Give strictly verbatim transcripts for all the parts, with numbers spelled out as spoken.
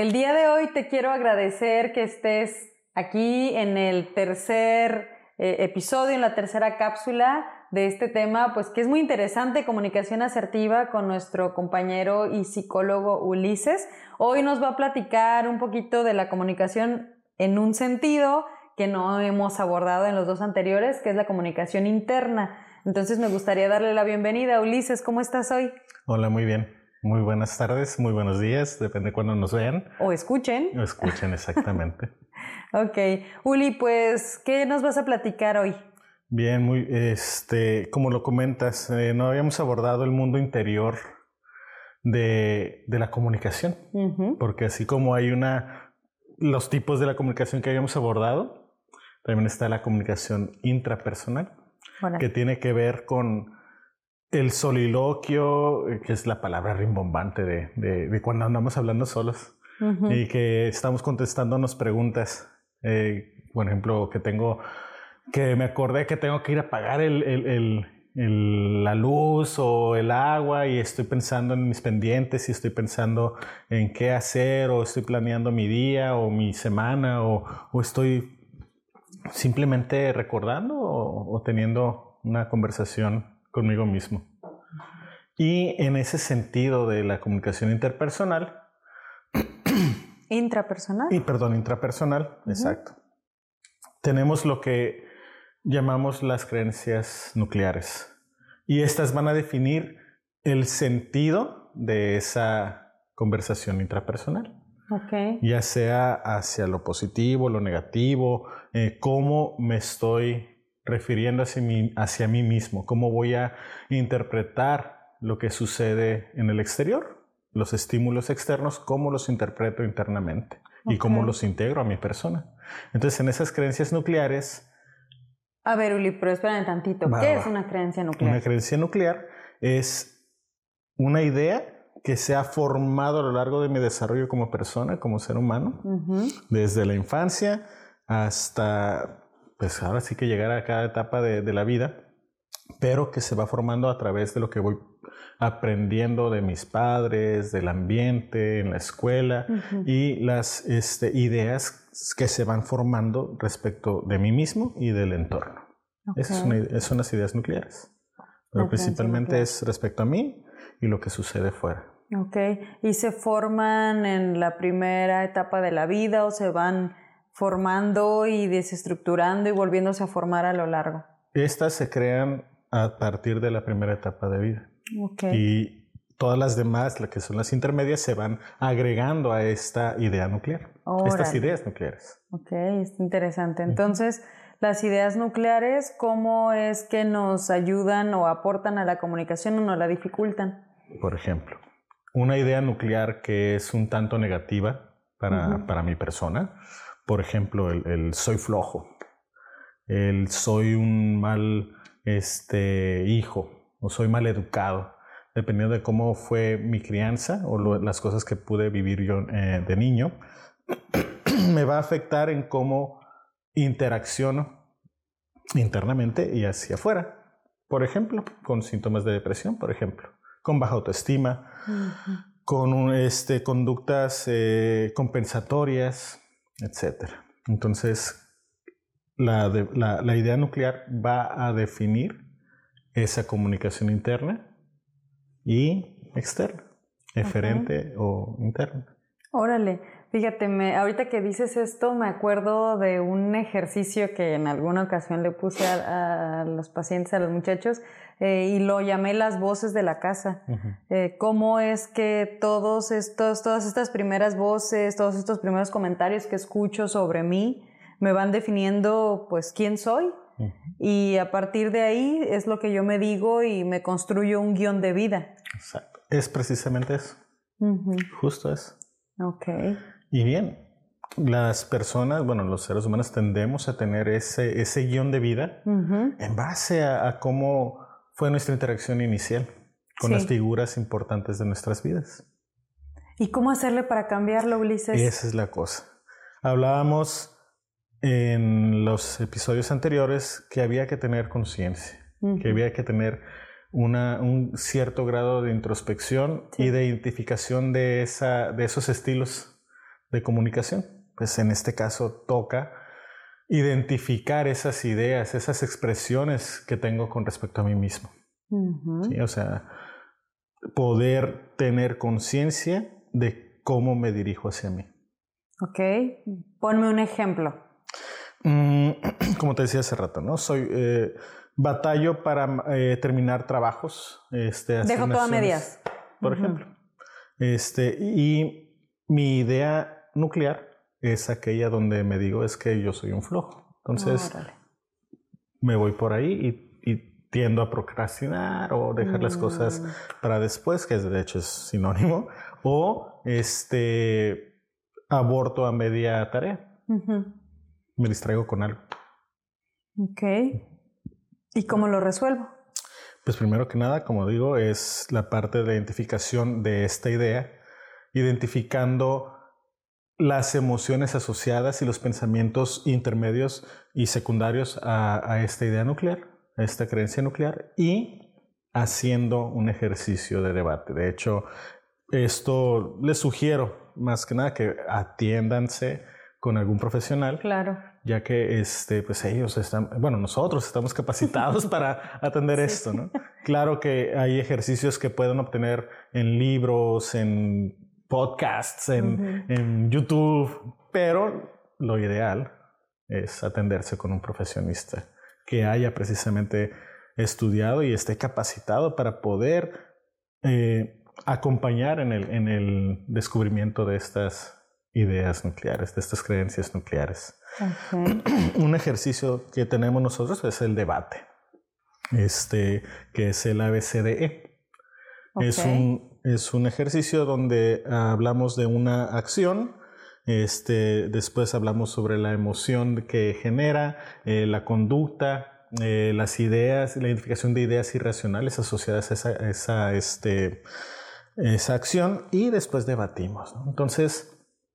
El día de hoy te quiero agradecer que estés aquí en el tercer eh, episodio, en la tercera cápsula de este tema, pues que es muy interesante, comunicación asertiva, con nuestro compañero y psicólogo Ulises. Hoy nos va a platicar un poquito de la comunicación en un sentido que no hemos abordado en los dos anteriores, que es la comunicación interna. Entonces me gustaría darle la bienvenida. Ulises, ¿cómo estás hoy? Hola, muy bien. Muy buenas tardes, muy buenos días, depende de cuándo nos vean. O escuchen. O escuchen, exactamente. Ok. Uli, pues, ¿qué nos vas a platicar hoy? Bien, muy, este, como lo comentas, eh, no habíamos abordado el mundo interior de, de la comunicación. Uh-huh. Porque así como hay una, los tipos de la comunicación que habíamos abordado, también está la comunicación intrapersonal, bueno, que tiene que ver con el soliloquio, que es la palabra rimbombante de, de, de cuando andamos hablando solos. Uh-huh. Y que estamos contestándonos preguntas. Eh, por ejemplo, que tengo, que me acordé que tengo que ir a pagar el, el, el, el, la luz o el agua y estoy pensando en mis pendientes y estoy pensando en qué hacer o estoy planeando mi día o mi semana o, o estoy simplemente recordando o, o teniendo una conversación conmigo mismo. Y en ese sentido de la comunicación interpersonal, ¿Intrapersonal? Y perdón, intrapersonal, uh-huh. Exacto. Tenemos lo que llamamos las creencias nucleares. Y estas van a definir el sentido de esa conversación intrapersonal. Okay. Ya sea hacia lo positivo, lo negativo, eh, cómo me estoy refiriendo hacia mí, hacia mí mismo, cómo voy a interpretar lo que sucede en el exterior, los estímulos externos, cómo los interpreto internamente, okay, y cómo los integro a mi persona. Entonces, en esas creencias nucleares... A ver, Uli, pero espérame tantito. Va, ¿Qué va. es una creencia nuclear? Una creencia nuclear es una idea que se ha formado a lo largo de mi desarrollo como persona, como ser humano, uh-huh, desde la infancia hasta... pues ahora sí que llegar a cada etapa de, de la vida, pero que se va formando a través de lo que voy aprendiendo de mis padres, del ambiente, en la escuela, uh-huh, y las este, ideas que se van formando respecto de mí mismo y del entorno. Okay. Esas son, esas son las ideas nucleares, pero la principalmente nuclear. Es respecto a mí y lo que sucede fuera. Ok, ¿y se forman en la primera etapa de la vida o se van formando y desestructurando y volviéndose a formar a lo largo? Estas se crean a partir de la primera etapa de vida. Okay. Y todas las demás, las que son las intermedias, se van agregando a esta idea nuclear. Órale. Estas ideas nucleares. Ok, es interesante. Entonces, uh-huh, las ideas nucleares, ¿cómo es que nos ayudan o aportan a la comunicación o nos la dificultan? Por ejemplo, una idea nuclear que es un tanto negativa para, uh-huh, para mi persona. Por ejemplo, el, el soy flojo, el soy un mal este, hijo o soy mal educado, dependiendo de cómo fue mi crianza o lo, las cosas que pude vivir yo eh, de niño, me va a afectar en cómo interacciono internamente y hacia afuera. Por ejemplo, con síntomas de depresión, por ejemplo, con baja autoestima, uh-huh, con un, este, conductas eh, compensatorias, etcétera. Entonces, la, de, la, la idea nuclear va a definir esa comunicación interna y externa, eferente, okay, o interna. Órale, fíjate, me, ahorita que dices esto me acuerdo de un ejercicio que en alguna ocasión le puse a, a los pacientes, a los muchachos, eh, y lo llamé las voces de la casa. Uh-huh. Eh, cómo es que todos estos, todas estas primeras voces, todos estos primeros comentarios que escucho sobre mí me van definiendo pues quién soy. Uh-huh. Y a partir de ahí es lo que yo me digo y me construyo un guión de vida. Exacto. Es precisamente eso. Uh-huh. Justo eso. Ok. Y bien, las personas, bueno, los seres humanos tendemos a tener ese, ese guión de vida, uh-huh, en base a, a cómo fue nuestra interacción inicial con sí. las figuras importantes de nuestras vidas. ¿Y cómo hacerle para cambiarlo, Ulises? Esa es la cosa. Hablábamos en los episodios anteriores que había que tener conciencia, uh-huh, que había que tener una, un cierto grado de introspección, sí, y de identificación de, esa, de esos estilos de comunicación. Pues en este caso toca identificar esas ideas, esas expresiones que tengo con respecto a mí mismo. Uh-huh. ¿Sí? O sea, poder tener conciencia de cómo me dirijo hacia mí. Ok, ponme un ejemplo. Mm, como te decía hace rato, ¿no? Soy eh, batallo para eh, terminar trabajos. Este, Dejo todo a medias. Por uh-huh. ejemplo. Este, y mi idea nuclear es aquella donde me digo es que yo soy un flojo. Entonces, oh, me voy por ahí y, y tiendo a procrastinar o dejar mm. las cosas para después, que de hecho es sinónimo, o este, aborto a media tarea. Uh-huh. Me distraigo con algo. Ok. ¿Y cómo lo resuelvo? Pues primero que nada, como digo, es la parte de identificación de esta idea, identificando las emociones asociadas y los pensamientos intermedios y secundarios a, a esta idea nuclear, a esta creencia nuclear, y haciendo un ejercicio de debate. De hecho, esto les sugiero más que nada que atiéndanse con algún profesional. Claro. Ya que este, pues ellos están, bueno, nosotros estamos capacitados para atender sí. esto, ¿no? Claro que hay ejercicios que pueden obtener en libros, en podcasts, en, uh-huh. en YouTube, pero lo ideal es atenderse con un profesionista que haya precisamente estudiado y esté capacitado para poder eh, acompañar en el, en el descubrimiento de estas ideas nucleares, de estas creencias nucleares. Okay. Un ejercicio que tenemos nosotros es el debate, este, que es el A B C D E. Okay. Es un, es un ejercicio donde hablamos de una acción, este, después hablamos sobre la emoción que genera, eh, la conducta, eh, las ideas, la identificación de ideas irracionales asociadas a esa, esa, este, esa acción, y después debatimos, ¿no? Entonces,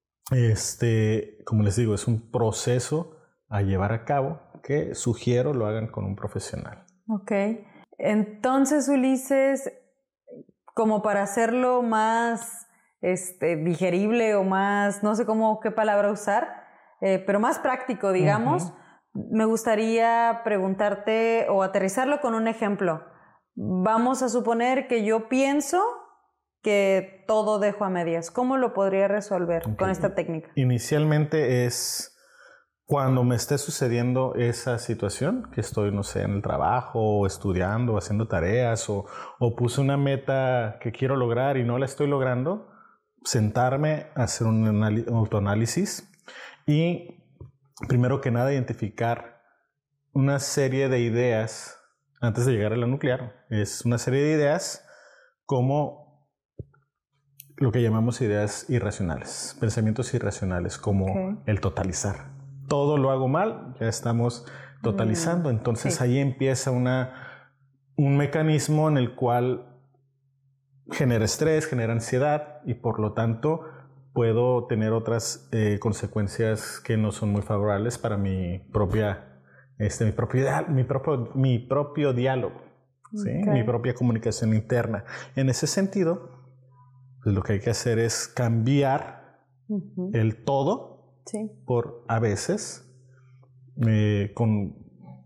Este, como les digo, es un proceso a llevar a cabo que sugiero lo hagan con un profesional. Ok. Entonces, Ulises, como para hacerlo más este, digerible o más, no sé cómo, qué palabra usar, eh, pero más práctico, digamos, uh-huh. me gustaría preguntarte o aterrizarlo con un ejemplo. Vamos a suponer que yo pienso que todo dejo a medias. ¿Cómo lo podría resolver okay. con esta técnica? Inicialmente es cuando me esté sucediendo esa situación, que estoy, no sé, en el trabajo, o estudiando, o haciendo tareas, o, o puse una meta que quiero lograr y no la estoy logrando, sentarme a hacer un anal- autoanálisis y, primero que nada, identificar una serie de ideas, antes de llegar a la nuclear, es una serie de ideas como lo que llamamos ideas irracionales, pensamientos irracionales, como okay. el totalizar. Todo lo hago mal, ya estamos totalizando. Mm, Entonces sí. ahí empieza una, un mecanismo en el cual genera estrés, genera ansiedad y por lo tanto puedo tener otras eh, consecuencias que no son muy favorables para mi propia, este, mi propio, mi propio, mi propio diálogo, ¿sí? Okay. Mi propia comunicación interna. En ese sentido, pues lo que hay que hacer es cambiar uh-huh. el todo sí. por a veces, eh, con,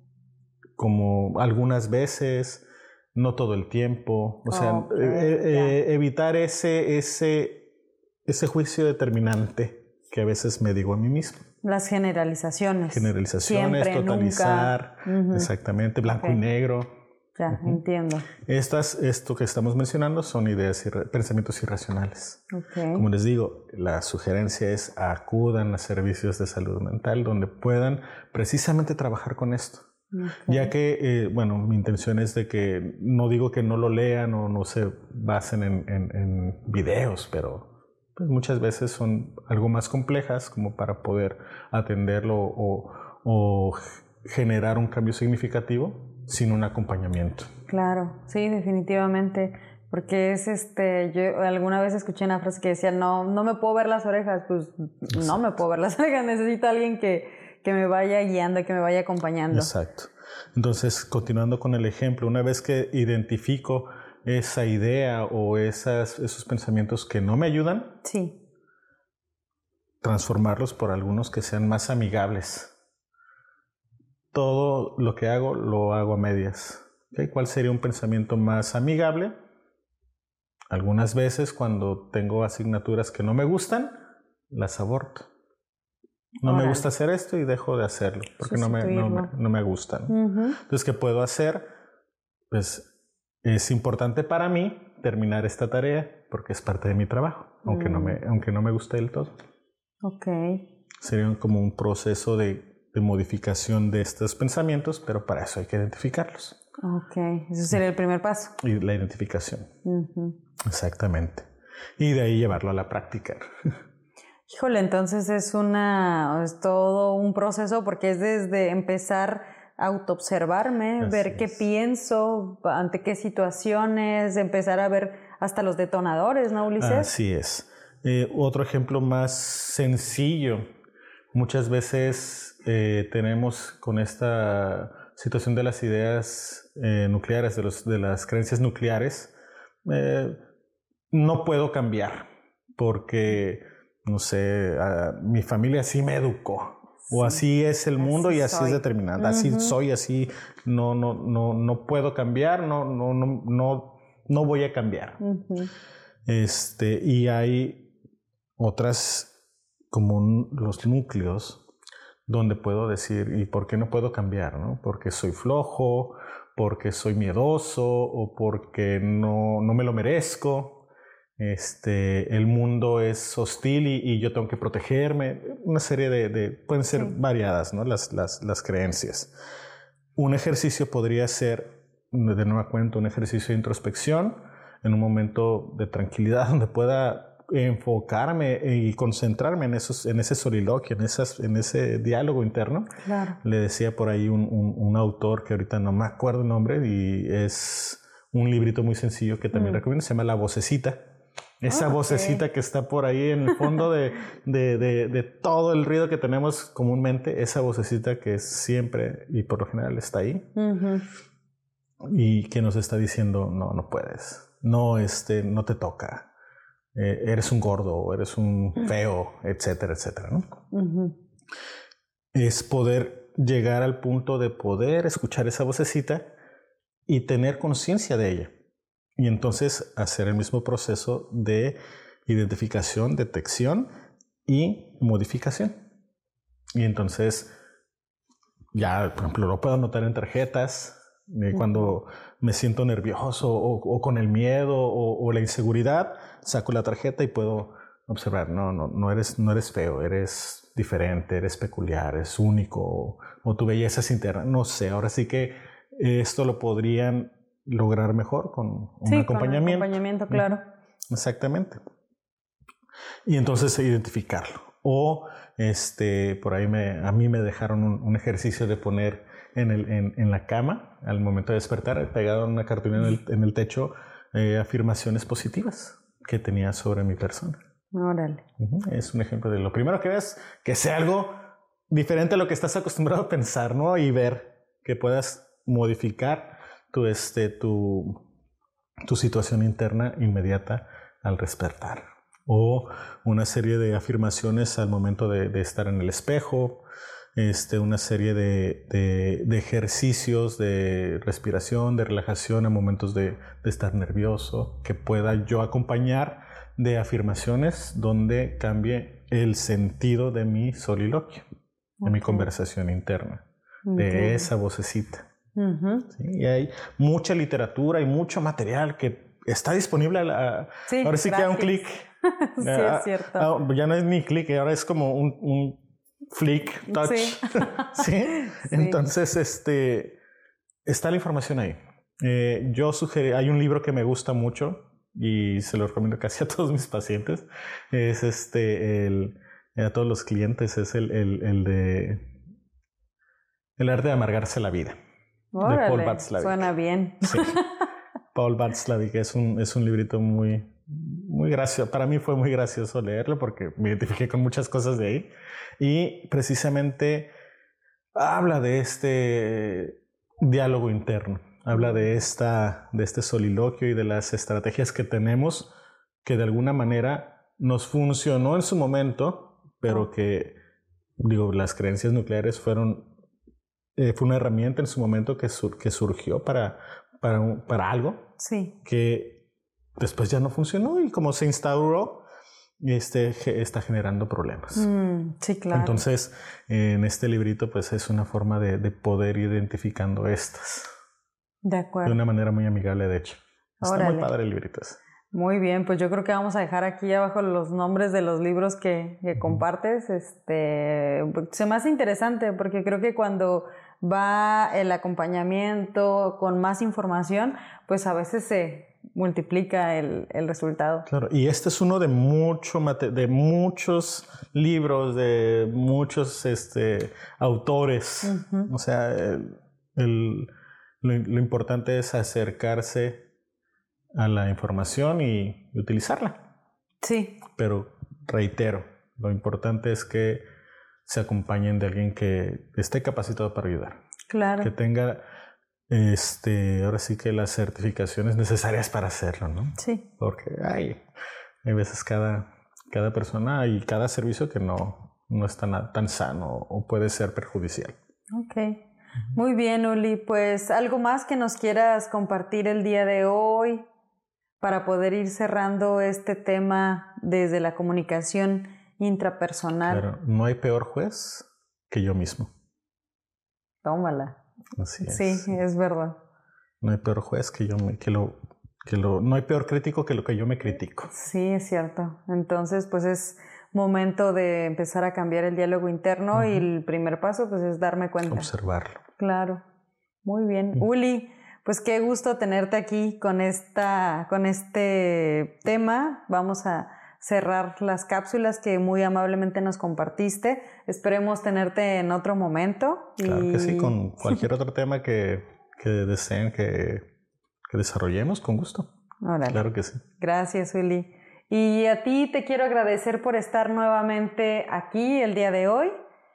como algunas veces, no todo el tiempo. O sea, okay, eh, eh, evitar ese, ese, ese juicio determinante que a veces me digo a mí mismo. Las generalizaciones. Generalizaciones, siempre, totalizar, uh-huh. exactamente, blanco okay. y negro. Ya, uh-huh. entiendo. Estas, esto que estamos mencionando son ideas, irra- pensamientos irracionales. Okay. Como les digo, la sugerencia es acudan a servicios de salud mental donde puedan precisamente trabajar con esto. Okay. Ya que, eh, bueno, mi intención es de que no digo que no lo lean o no se basen en, en, en videos, pero pues muchas veces son algo más complejas como para poder atenderlo o, o generar un cambio significativo sin un acompañamiento. Claro, sí, definitivamente, porque es este, yo alguna vez escuché una frase que decía, no, no me puedo ver las orejas, pues Exacto. no me puedo ver las orejas, necesito a alguien que, que me vaya guiando, que me vaya acompañando. Exacto. Entonces, continuando con el ejemplo, una vez que identifico esa idea o esas, esos pensamientos que no me ayudan, sí. transformarlos por algunos que sean más amigables. Todo lo que hago, lo hago a medias. ¿Okay? ¿Cuál sería un pensamiento más amigable? Algunas veces cuando tengo asignaturas que no me gustan, las aborto. No Ahora. me gusta hacer esto y dejo de hacerlo porque no me, no, me, no me gustan. Uh-huh. Entonces, ¿qué puedo hacer? Pues es importante para mí terminar esta tarea porque es parte de mi trabajo, aunque, uh-huh. no, me, aunque no me guste del todo. Ok. Sería como un proceso de, de modificación de estos pensamientos, pero para eso hay que identificarlos. Ok, eso sería el primer paso. Y la identificación. Uh-huh. Exactamente. Y de ahí llevarlo a la práctica. Híjole, entonces es una es todo un proceso porque es desde empezar a autoobservarme, Así ver es. qué pienso, ante qué situaciones, empezar a ver hasta los detonadores, ¿no, Ulises? Así es. Eh, otro ejemplo más sencillo. Muchas veces eh, tenemos con esta situación de las ideas eh, nucleares, de, los, de las creencias nucleares, eh, no puedo cambiar porque... no sé, uh, mi familia así me educó, sí. o así es el mundo así y así soy. es determinante, así uh-huh. soy, así no, no, no, no puedo cambiar, no, no, no, no, no voy a cambiar. Uh-huh. Este, y hay otras como los núcleos donde puedo decir, ¿y por qué no puedo cambiar? ¿No? Porque soy flojo, porque soy miedoso o porque no, no me lo merezco. Este, el mundo es hostil y, y yo tengo que protegerme. Una serie de, de pueden ser sí. variadas, ¿no? Las, las, las creencias. Un ejercicio podría ser, de nueva cuenta, un ejercicio de introspección en un momento de tranquilidad donde pueda enfocarme y concentrarme en, esos, en ese soliloquio, en, esas, en ese diálogo interno. Claro. Le decía por ahí un, un, un autor que ahorita no me acuerdo el nombre y es un librito muy sencillo que también mm. recomiendo, se llama La Vocecita. Esa oh, vocecita okay. que está por ahí en el fondo de, de, de, de todo el ruido que tenemos comúnmente, esa vocecita que siempre y por lo general está ahí uh-huh. y que nos está diciendo no, no puedes, no, este, no te toca, eh, eres un gordo, eres un feo, etcétera, etcétera, ¿no? Uh-huh. Es poder llegar al punto de poder escuchar esa vocecita y tener conciencia de ella. Y entonces hacer el mismo proceso de identificación, detección y modificación. Y entonces ya, por ejemplo, lo puedo anotar en tarjetas eh, uh-huh. cuando me siento nervioso o, o con el miedo o, o la inseguridad, saco la tarjeta y puedo observar, no, no, no eres, no eres feo, eres diferente, eres peculiar, eres único o, o tu belleza es interna. No sé, ahora sí que esto lo podrían lograr mejor con un sí, acompañamiento. Con acompañamiento, claro. Exactamente. Y entonces identificarlo. O este, por ahí me, a mí me dejaron un, un ejercicio de poner en, el, en, en la cama, al momento de despertar, pegado en una cartulina en el, en el techo, eh, afirmaciones positivas que tenía sobre mi persona. Órale. Uh-huh. Es un ejemplo de lo primero que ves, que sea algo diferente a lo que estás acostumbrado a pensar, ¿no? Y ver que puedas modificar Tu, este, tu, tu situación interna inmediata al despertar. O una serie de afirmaciones al momento de, de estar en el espejo, este, una serie de, de, de ejercicios de respiración, de relajación a momentos de, de estar nervioso, que pueda yo acompañar de afirmaciones donde cambie el sentido de mi soliloquio, okay. de mi conversación interna, okay. de esa vocecita. Uh-huh. ¿Sí? Y hay mucha literatura y mucho material que está disponible a la, sí, ahora sí gracias. Que a un clic. Sí, ah, es cierto. Ah, ya no es ni clic, ahora es como un, un flick touch. Sí. ¿Sí? Sí. Entonces, este, está la información ahí. Eh, yo sugerí, hay un libro que me gusta mucho y se lo recomiendo casi a todos mis pacientes. Es este, el, a todos los clientes, es el, el, el de El arte de amargarse la vida. Órale, de Paul Václavic. Suena bien. Sí. Paul Václavic es un, es un librito muy, muy gracioso. Para mí fue muy gracioso leerlo porque me identifiqué con muchas cosas de ahí. Y precisamente habla de este diálogo interno. Habla de, esta, de este soliloquio y de las estrategias que tenemos que de alguna manera nos funcionó en su momento pero oh. que, digo, las creencias nucleares fueron, eh, fue una herramienta en su momento que, sur, que surgió para, para, un, para algo sí. que después ya no funcionó y como se instauró, este, está generando problemas. Mm, sí, claro. Entonces, en este librito, pues es una forma de, de poder ir identificando estas. De acuerdo. De una manera muy amigable, de hecho. Está Órale. muy padre el librito ese. Muy bien, pues yo creo que vamos a dejar aquí abajo los nombres de los libros que, que compartes. Este, se me hace interesante porque creo que cuando va el acompañamiento con más información, pues a veces se multiplica el, el resultado. Claro, y este es uno de, mucho, de muchos libros, de muchos este, autores. Uh-huh. O sea, el, el, lo, lo importante es acercarse a la información y utilizarla. Sí. Pero reitero, lo importante es que se acompañen de alguien que esté capacitado para ayudar. Claro. Que tenga, este, ahora sí que las certificaciones necesarias para hacerlo, ¿no? Sí. Porque hay, hay veces cada, cada persona y cada servicio que no, no es tan, tan sano o puede ser perjudicial. Ok. Muy bien, Uli. Pues algo más que nos quieras compartir el día de hoy para poder ir cerrando este tema desde la comunicación intrapersonal. Claro, no hay peor juez que yo mismo. Tómala. Así es. Sí, es verdad. No hay peor juez que yo me, que lo, que lo, no hay peor crítico que lo que yo me critico. Sí, es cierto. Entonces, pues es momento de empezar a cambiar el diálogo interno uh-huh. y el primer paso, pues es darme cuenta. Observarlo. Claro. Muy bien. Uh-huh. Uli, pues qué gusto tenerte aquí con esta, con este tema. Vamos a cerrar las cápsulas que muy amablemente nos compartiste. Esperemos tenerte en otro momento. Claro y... que sí, con cualquier otro tema que, que deseen que, que desarrollemos, con gusto. Órale. Claro que sí. Gracias, Uli. Y a ti te quiero agradecer por estar nuevamente aquí el día de hoy,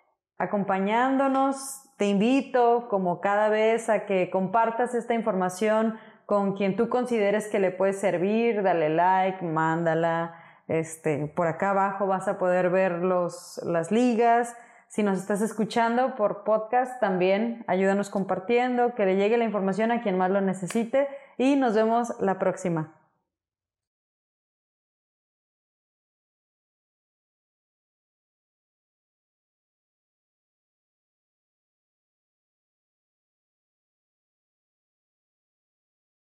acompañándonos. Te invito, como cada vez, a que compartas esta información con quien tú consideres que le puede servir. Dale like, mándala. Este, por acá abajo vas a poder ver los, las ligas. Si nos estás escuchando por podcast, también ayúdanos compartiendo, que le llegue la información a quien más lo necesite. Y nos vemos la próxima.